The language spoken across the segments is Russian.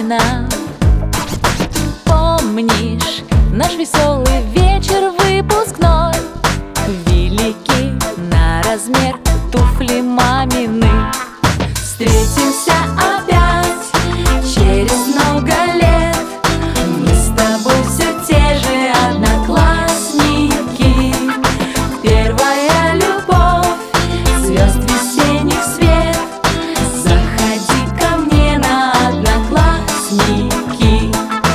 времена. Помнишь наш веселый вечер выпускной? Велики на размер туфли мамины. Встретимся опять через много лет. Мы с тобой все те же одноклассники. Первая любовь, звезд весенних свет. Заходи ко мне на Одноклассники.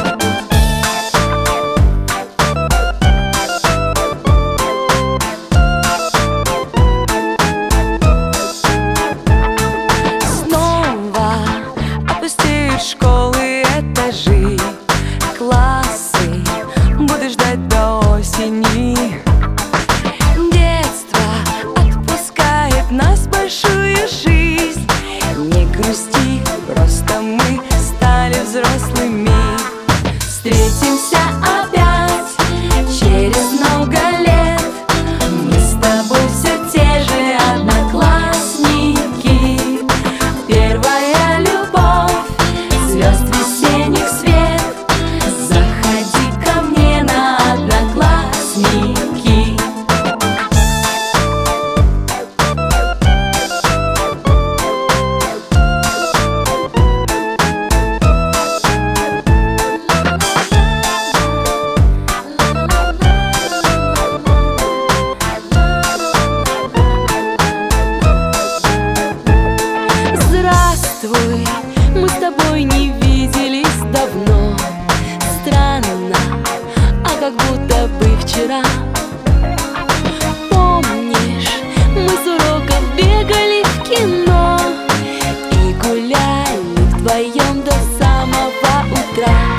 Снова опустеют школы, этажи, классы. Буду ждать до осени. Детство отпускает нас в большую жизнь. Не грусти, просто мы стали взрослыми. Встретимся опять через много лет. Мы с тобой все те же одноклассники. Первая любовь, звезд весенних свет. Заходи ко мне на Одноклассники. Здравствуй, мы с тобой не виделись давно. Странно, а как будто бы вчера. Помнишь, мы с уроков бегали в кино и гуляли вдвоем до самого утра.